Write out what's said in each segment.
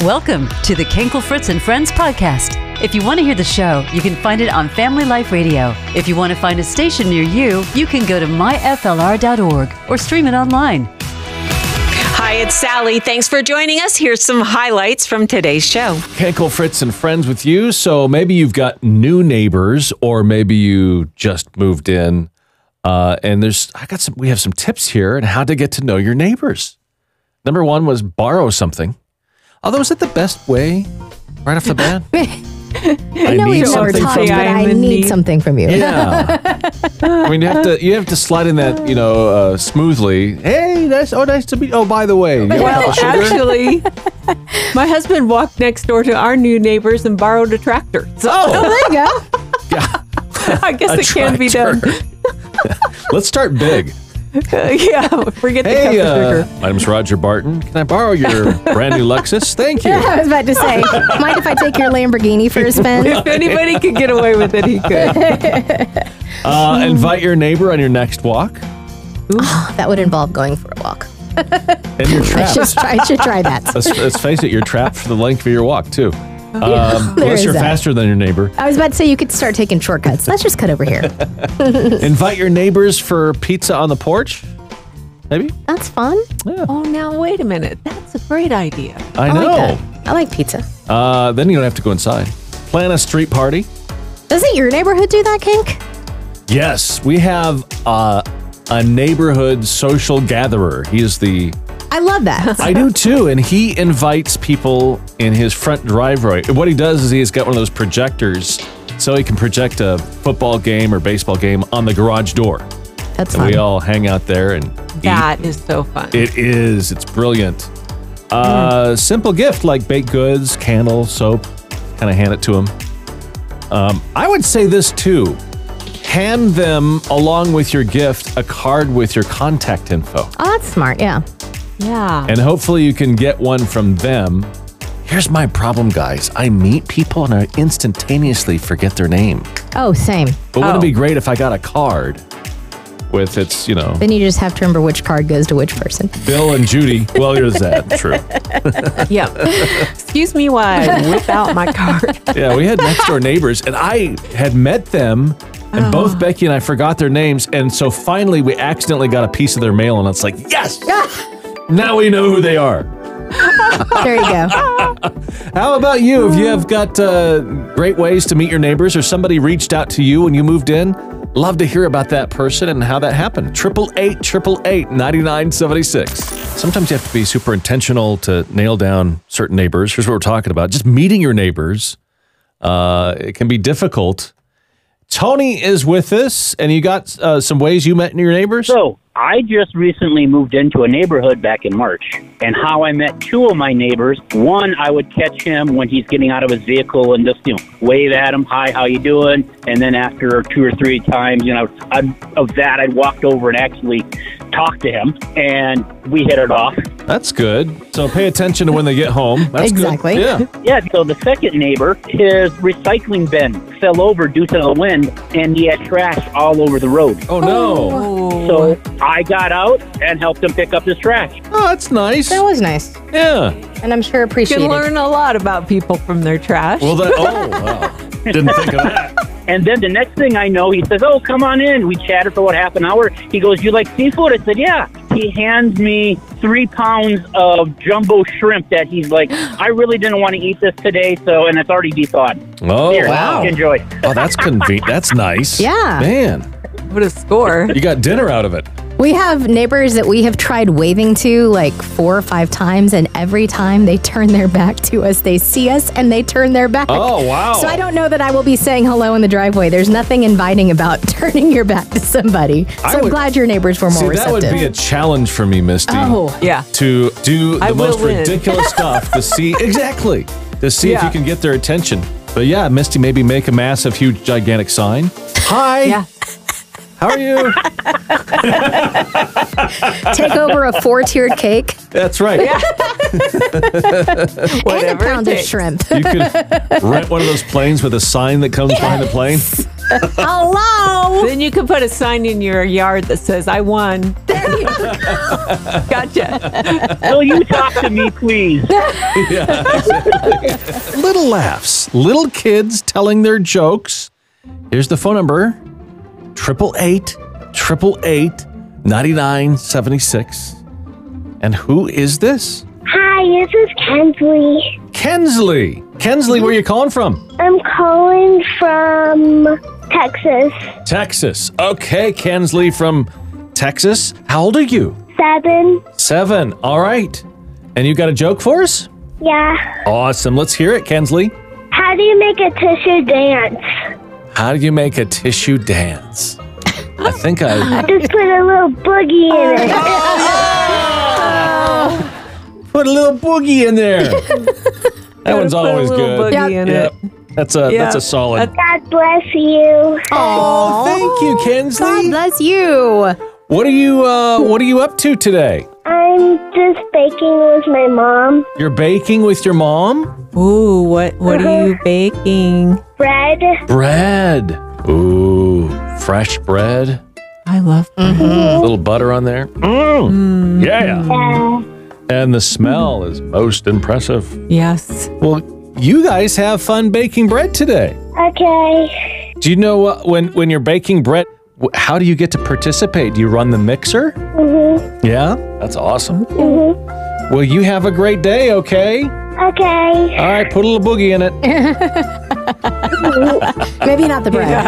Welcome to the Kenkel Fritz and Friends podcast. If you want to hear the show, you can find it on Family Life Radio. If you want to find a station near you, you can go to myflr.org or stream it online. Hi, it's Sally. Thanks for joining us. Here's some highlights from today's show. Kenkel Fritz and Friends with you. So maybe you've got new neighbors, or maybe you just moved in. And we have some tips here on how to get to know your neighbors. Number one was borrow something. Although, is it the best way right off the bat? I know we've never talked, but I need something from you. Yeah. I mean, you have to slide in that, smoothly. Hey, nice to meet you. Oh, by the way. Well, actually, my husband walked next door to our new neighbors and borrowed a tractor. So, there you go. Yeah. I guess it can be done. Let's start big. Forget the cup sticker. My name's Roger Barton. Can I borrow your brand new Lexus? Thank you. I was about to say, mind if I take your Lamborghini for a spin? If anybody could get away with it, he could. Invite your neighbor on your next walk. Oh, that would involve going for a walk. And you're trapped. I should try that. Let's face it, you're trapped for the length of your walk, too. Unless you're faster than your neighbor. I was about to say you could start taking shortcuts. Let's just cut over here. Invite your neighbors for pizza on the porch. Maybe? That's fun. Yeah. Oh, now wait a minute. That's a great idea. I know. I like pizza. Then you don't have to go inside. Plan a street party. Doesn't your neighborhood do that, Kink? Yes, we have a neighborhood social gatherer. He is I love that. I do too, and he invites people in his front driveway. What he does is he's got one of those projectors so he can project a football game or baseball game on the garage door. That's and fun. we all hang out there and That is so fun. It is. It's brilliant. Simple gift like baked goods, candle, soap. Kind of hand it to him. I would say this too. Hand them, along with your gift, a card with your contact info. Oh, that's smart, yeah. Yeah. And hopefully you can get one from them. Here's my problem, guys. I meet people and I instantaneously forget their name. Oh, same. But wouldn't it be great if I got a card with its, Then you just have to remember which card goes to which person. Bill and Judy. Well, here's that. True. Yeah. Excuse me while I whip out my card. Yeah, we had next door neighbors and I had met them and both Becky and I forgot their names. And so finally we accidentally got a piece of their mail and it's like, yes! Now we know who they are. There you go. How about you? If you have got great ways to meet your neighbors or somebody reached out to you when you moved in, love to hear about that person and how that happened. 888-888-9976. Sometimes you have to be super intentional to nail down certain neighbors. Here's what we're talking about. Just meeting your neighbors. It can be difficult. Tony is with us, and you got some ways you met your neighbors? So, I just recently moved into a neighborhood back in March, and how I met two of my neighbors. One, I would catch him when he's getting out of his vehicle and just, wave at him, hi, how you doing? And then after 2 or 3 times, I'd walked over and actually talked to him, and we hit it off. That's good. So pay attention to when they get home. That's exactly. Good. Yeah, so the second neighbor, his recycling bin fell over due to the wind, and he had trash all over the road. Oh, no. So I got out and helped him pick up his trash. Oh, that's nice. That was nice. Yeah. And I'm sure You appreciated. can learn a lot about people from their trash. Well, wow. Didn't think of that. And then the next thing I know, he says, oh, come on in. We chatted for half an hour. He goes, you like seafood? I said, yeah. He hands me 3 pounds of jumbo shrimp that he's like, I really didn't want to eat this today, and it's already de-thawed. Oh, Here, wow. Enjoy. Oh, that's convenient. That's nice. Yeah. Man, What a score. you got dinner out of it. We have neighbors that we have tried waving to like 4 or 5 times, and every time they turn their back to us, they see us and they turn their back. Oh, wow. So I don't know that I will be saying hello in the driveway. There's nothing inviting about turning your back to somebody. So I'm glad your neighbors were more receptive. That would be a challenge for me, Misty. Oh. Yeah. To do the most will win. ridiculous stuff to see if Yeah. you can get their attention. But yeah, Misty, maybe make a massive, huge, gigantic sign. Hi. Yeah. How are you? Take over a 4-tiered cake That's right. and a Whatever pound it of takes. shrimp. You could rent one of those planes with a sign that comes behind the plane. Hello. Then you can put a sign in your yard that says, I won. There Gotcha. Will you talk to me, please? Little laughs, little kids telling their jokes. Here's the phone number: 888-888-9976. And who is this? Hi, this is Kensley. Kensley. Kensley, where are you calling from? I'm calling from Texas. Texas. Okay, Kensley from Texas. How old are you? 7. 7. All right. And you got a joke for us? Yeah. Awesome. Let's hear it, Kensley. How do you make a tissue dance? How do you make a tissue dance? I think I Just put a little boogie in it. put a little boogie in there. That one's always Put a little good. boogie in Yep. it. That's a solid. God bless you. Oh, thank you, Kensley. God bless you. What are you up to today? I'm just baking with my mom. You're baking with your mom? Ooh, what are you baking? Bread. Bread. Ooh, fresh bread. I love A little butter on there. Yeah. And the smell is most impressive. Yes. Well, you guys have fun baking bread today. Okay. Do you know when you're baking bread, how do you get to participate? Do you run the mixer? Mm-hmm. Yeah? That's awesome. Mm-hmm. Well, you have a great day, okay? Okay. All right, put a little boogie in it. Maybe not the bread.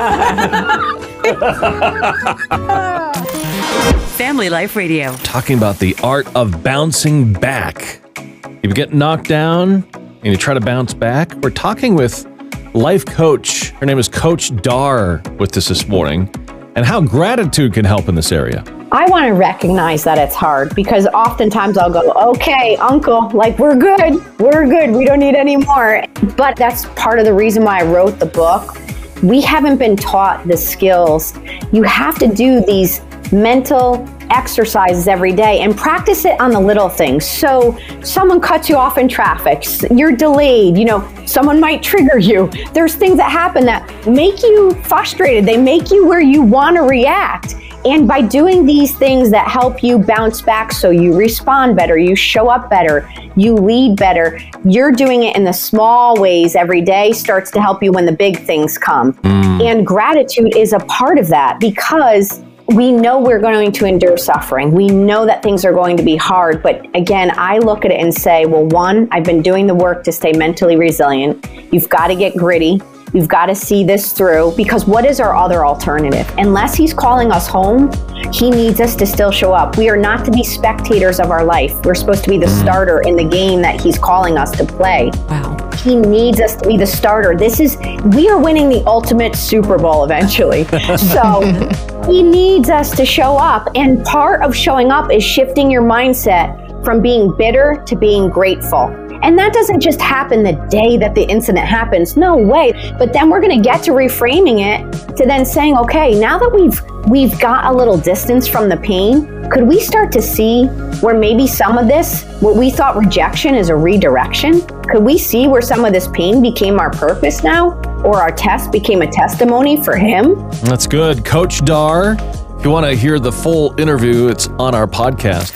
Family Life Radio. Talking about the art of bouncing back. If you get knocked down and you try to bounce back, we're talking with life coach. Her name is Coach Dar with us this morning, and how gratitude can help in this area. I want to recognize that it's hard because oftentimes I'll go, okay, uncle, like we're good, we don't need any more. But that's part of the reason why I wrote the book. We haven't been taught the skills. You have to do these mental exercises every day and practice it on the little things. So someone cuts you off in traffic, you're delayed, someone might trigger you. There's things that happen that make you frustrated. They make you where you want to react. And by doing these things that help you bounce back so you respond better, you show up better, you lead better, you're doing it in the small ways every day starts to help you when the big things come. And gratitude is a part of that because we know we're going to endure suffering. We know that things are going to be hard. But again, I look at it and say, well, one, I've been doing the work to stay mentally resilient. You've got to get gritty. You've got to see this through because what is our other alternative? Unless he's calling us home, he needs us to still show up. We are not to be spectators of our life. We're supposed to be the starter in the game that he's calling us to play. Wow. He needs us to be the starter. We are winning the ultimate Super Bowl eventually. So he needs us to show up. And part of showing up is shifting your mindset from being bitter to being grateful. And that doesn't just happen the day that the incident happens. No way. But then we're going to get to reframing it to then saying, okay, now that we've got a little distance from the pain, could we start to see where maybe some of this, what we thought rejection is a redirection? Could we see where some of this pain became our purpose now? Or our test became a testimony for him? That's good. Coach Dar, if you want to hear the full interview, it's on our podcast.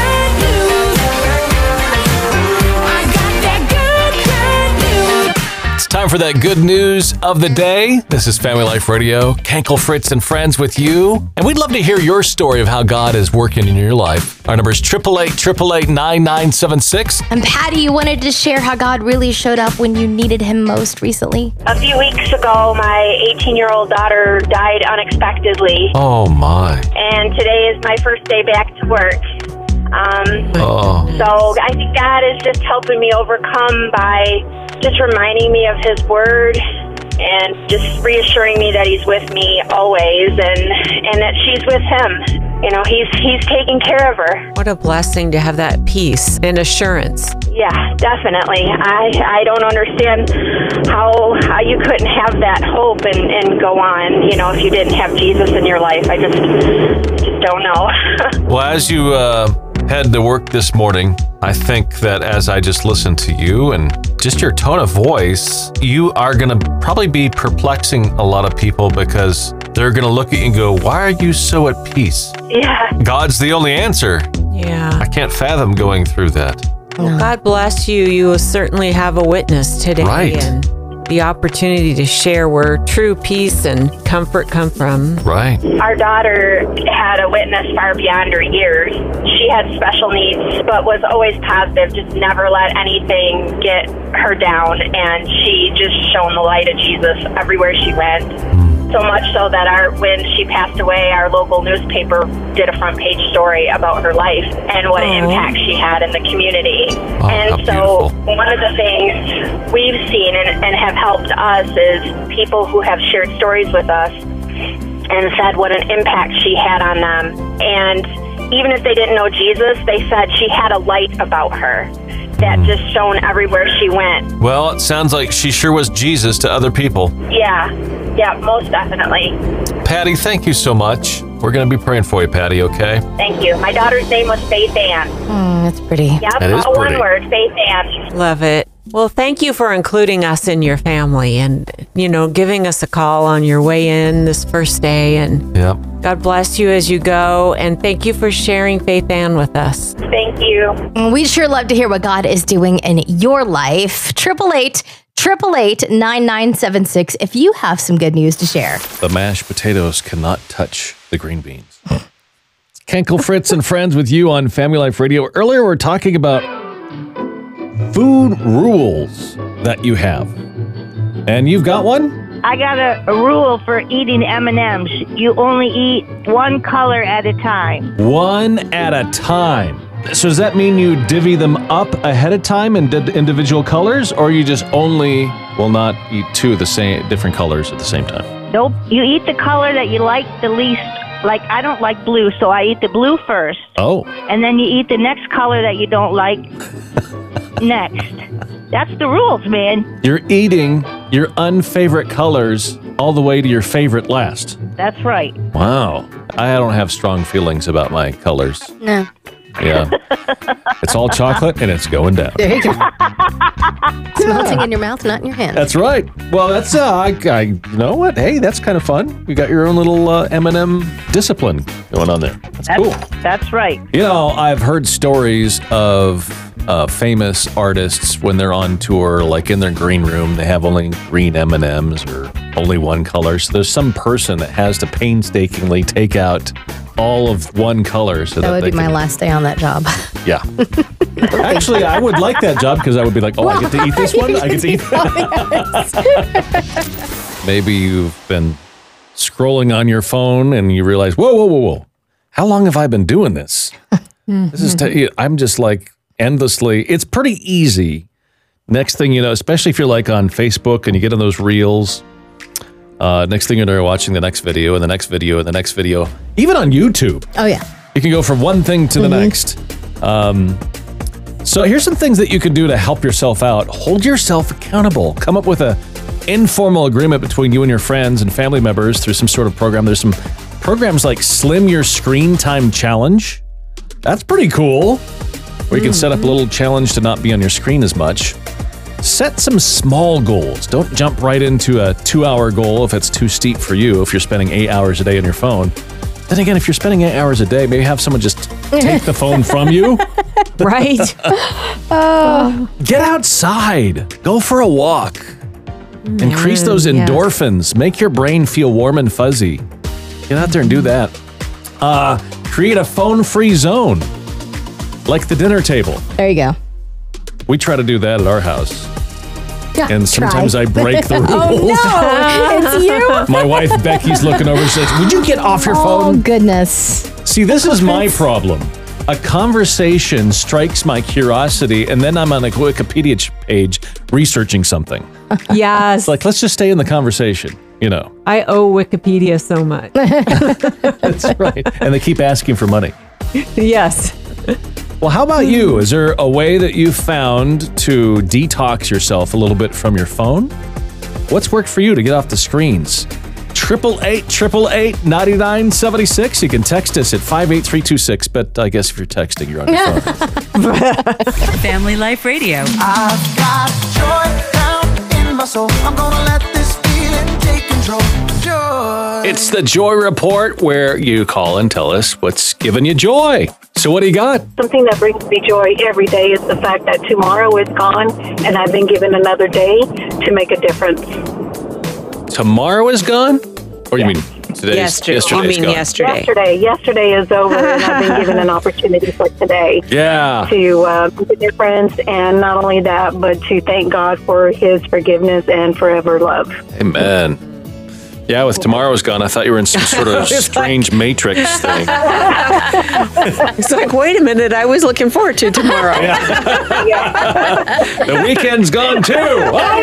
Time for that good news of the day. This is Family Life Radio. Kenkel, Fritz, and friends with you. And we'd love to hear your story of how God is working in your life. Our number is 888-888-9976. And Patty, you wanted to share how God really showed up when you needed him most recently. A few weeks ago, my 18-year-old daughter died unexpectedly. Oh, my. And today is my first day back to work. So I think God is just helping me overcome by just reminding me of his word and just reassuring me that he's with me always and that she's with him. He's taking care of her. What a blessing to have that peace and assurance. Yeah, definitely. I don't understand how you couldn't have that hope and go on, if you didn't have Jesus in your life. I just don't know. Well, as you head to work this morning, I think that as I just listened to you and just your tone of voice, you are going to probably be perplexing a lot of people because they're going to look at you and go, why are you so at peace? Yeah. God's the only answer. Yeah. I can't fathom going through that. Well, God bless you. You will certainly have a witness today. Right. And the opportunity to share where true peace and comfort come from. Right. Our daughter had a witness far beyond her years. She had special needs, but was always positive, just never let anything get her down. And she just shone the light of Jesus everywhere she went. So much so that when she passed away, our local newspaper did a front page story about her life and what an impact she had in the community. Oh, and so one of the things we've seen and have helped us is people who have shared stories with us and said what an impact she had on them. And even if they didn't know Jesus, they said she had a light about her that just shone everywhere she went. Well, it sounds like she sure was Jesus to other people. Yeah, most definitely. Patty, thank you so much. We're going to be praying for you, Patty, okay? Thank you. My daughter's name was Faith Ann. That's pretty. Yep, That is all pretty. one word, Faith Ann. Love it. Well, thank you for including us in your family and, giving us a call on your way in this first day. And Yep. God bless you as you go. And thank you for sharing Faith Ann with us. Thank you. We'd sure love to hear what God is doing in your life. 888-888-9976 if you have some good news to share. The mashed potatoes cannot touch the green beans. It's Kenkel Fritz and Friends with you on Family Life Radio. Earlier, we were talking about food rules that you have. And you've got one? I got a rule for eating M&Ms. You only eat one color at a time. One at a time. So does that mean you divvy them up ahead of time in individual colors, or you just only will not eat two of the same different colors at the same time? Nope. You eat the color that you like the least. Like, I don't like blue, so I eat the blue first. Oh. And then you eat the next color that you don't like next. That's the rules, man. You're eating your unfavorite colors all the way to your favorite last. That's right. Wow. I don't have strong feelings about my colors. No. Yeah. It's all chocolate and it's going down. There you go. It's melting in your mouth, not in your hand. That's right. Well, that's you know what? Hey, that's kind of fun. You got your own little M&M discipline going on there. That's cool. That's right. I've heard stories of famous artists when they're on tour, like in their green room, they have only green M&Ms or only one color. So there's some person that has to painstakingly take out all of one color. So that would be my last day on that job. Yeah. Actually, I would like that job because I would be like, I get to eat this one? I get to eat that. Maybe you've been scrolling on your phone and you realize, whoa. How long have I been doing this? This is I'm just like endlessly. It's pretty easy. Next thing you know, especially if you're like on Facebook and you get on those reels, next thing you know, you're watching the next video and the next video and the next video. Even on YouTube. Oh, yeah. You can go from one thing to the next. So here's some things that you can do to help yourself out. Hold yourself accountable. Come up with an informal agreement between you and your friends and family members through some sort of program. There's some programs like Slim Your Screen Time Challenge. That's pretty cool. Where you can set up a little challenge to not be on your screen as much. Set some small goals. Don't jump right into a 2-hour goal if it's too steep for you, if you're spending 8 hours a day on your phone. Then again, if you're spending 8 hours a day, maybe have someone just take the phone from you. Right. Get outside. Go for a walk. Increase those endorphins. Make your brain feel warm and fuzzy. Get out there and do that. Create a phone-free zone, like the dinner table. There you go. We try to do that at our house. Yeah, and sometimes I break the rules. Oh, no. It's you? My wife, Becky's looking over and says, would you get off your phone? Oh, goodness. See, this is my problem. A conversation strikes my curiosity, and then I'm on a Wikipedia page researching something. Yes. It's like, let's just stay in the conversation, I owe Wikipedia so much. That's right. And they keep asking for money. Yes. Well, how about you? Is there a way that you found to detox yourself a little bit from your phone? What's worked for you to get off the screens? 888-888-9976. You can text us at 58326, but I guess if you're texting, you're on your phone. Family Life Radio. I've got joy down in my soul. I'm gonna let this feeling take control. Joy. It's the Joy Report, where you call and tell us what's giving you joy. So what do you got? Something that brings me joy every day is the fact that tomorrow is gone and I've been given another day to make a difference. Tomorrow is gone? Or you mean today's? Yesterday's gone? Yesterday is over, and I've been given an opportunity for today. Yeah. To make a difference, and not only that, but to thank God for His forgiveness and forever love. Amen. Yeah, with tomorrow is gone, I thought you were in some sort of strange Matrix thing. It's like, wait a minute, I was looking forward to tomorrow. The weekend's gone too. Oh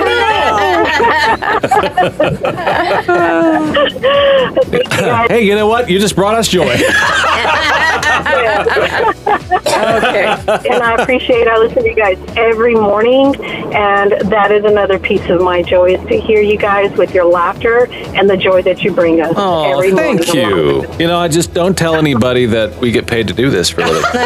no! Hey, you know what? You just brought us joy. Okay. And I listen to you guys every morning, and that is another piece of my joy, is to hear you guys with your laughter and the joy that you bring us every morning. Thank you. You know, I just don't tell anybody that we get paid to do this for a living.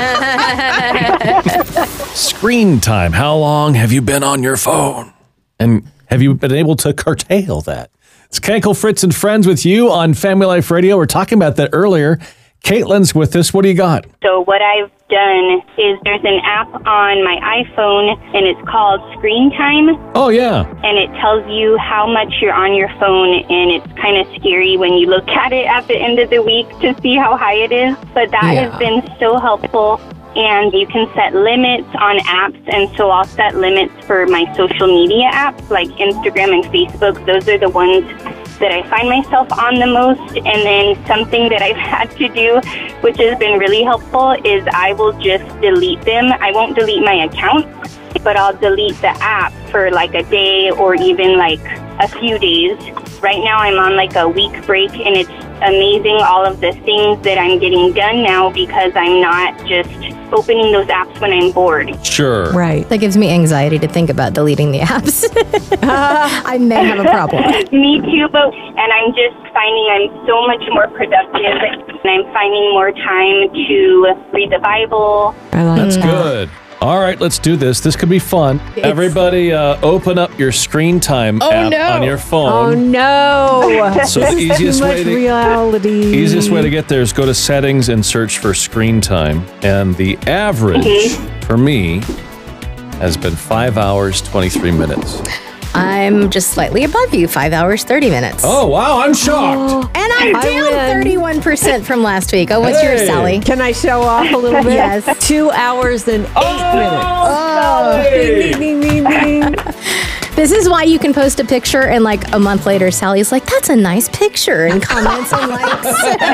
Screen time. How long have you been on your phone? And have you been able to curtail that? It's Kenkel, Fritz, and Friends with you on Family Life Radio. We're talking about that earlier. Caitlin's with us. What do you got? So what I've done is there's an app on my iPhone, and it's called Screen Time. Oh, yeah. And it tells you how much you're on your phone, and it's kind of scary when you look at it at the end of the week to see how high it is. But that has been so helpful. And you can set limits on apps, and so I'll set limits for my social media apps like Instagram and Facebook. Those are the ones that I find myself on the most. And then something that I've had to do, which has been really helpful, is I will just delete them. I won't delete my account, but I'll delete the app for like a day or even like a few days. Right now I'm on like a week break, and it's amazing all of the things that I'm getting done now because I'm not just opening those apps when I'm bored. Sure. Right. That gives me anxiety to think about deleting the apps. I may have a problem. Me too, and I'm just finding I'm so much more productive, and I'm finding more time to read the Bible. That's good. All right, let's do this. This could be fun. Everybody open up your Screen Time app on your phone. Oh, no. So the easiest way to get there is go to Settings and search for Screen Time. And the average for me has been 5 hours, 23 minutes. I'm just slightly above you, 5 hours, 30 minutes. Oh, wow, I'm shocked. And I'm down 31% from last week. Oh, what's yours, Sally? Can I show off a little bit? Yes. 2 hours and 8 minutes. Oh, ding, ding, ding, ding, ding. This is why you can post a picture and like a month later, Sally's like, that's a nice picture, and comments and likes.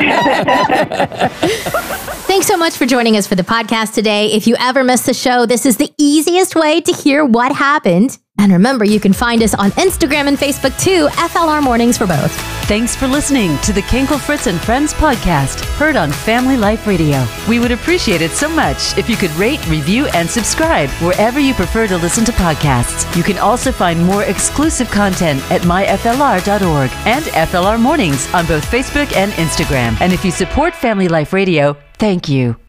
Thanks so much for joining us for the podcast today. If you ever missed the show, this is the easiest way to hear what happened. And remember, you can find us on Instagram and Facebook too, FLR Mornings for both. Thanks for listening to the Kenkel, Fritz, and Friends podcast, heard on Family Life Radio. We would appreciate it so much if you could rate, review, and subscribe wherever you prefer to listen to podcasts. You can also find more exclusive content at myflr.org and FLR Mornings on both Facebook and Instagram. And if you support Family Life Radio, thank you.